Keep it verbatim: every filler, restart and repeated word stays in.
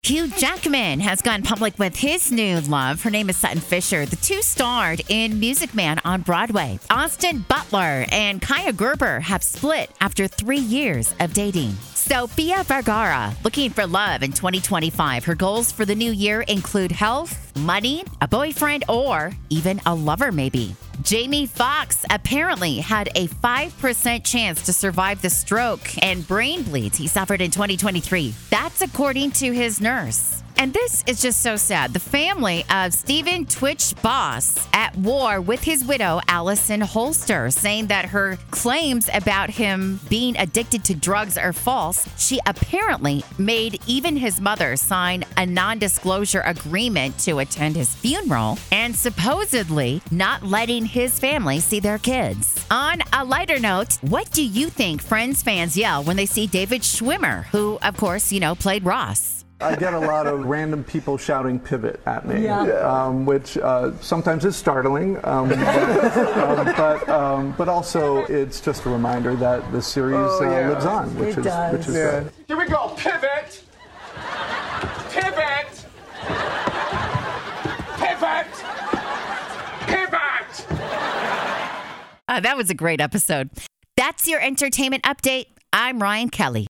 Hugh Jackman has gone public with his new love. Her name is Sutton Fisher. The two starred in Music Man on Broadway. Austin Butler and Kaya Gerber have split after three years of dating. Sofia Vergara, looking for love in twenty twenty-five. Her goals for the new year include health, money, a boyfriend, or even a lover maybe. Jamie Foxx apparently had a five percent chance to survive the stroke and brain bleeds he suffered in twenty twenty-three. That's according to his nurse. And this is just so sad. The family of Stephen Twitch Boss at war with his widow, Allison Holster, saying that her claims about him being addicted to drugs are false. She apparently made even his mother sign a non-disclosure agreement to attend his funeral and supposedly not letting his family see their kids. On a lighter note, what do you think Friends fans yell when they see David Schwimmer, who, of course, you know, played Ross? I get a lot of random people shouting pivot at me, yeah. um, which uh, sometimes is startling, um, but, um, but, um, but also it's just a reminder that the series oh, yeah. uh, lives on, which it is does. which is yeah. great. Here we go, pivot, pivot, pivot, pivot. Uh, that was a great episode. That's your entertainment update. I'm Ryan Kelly.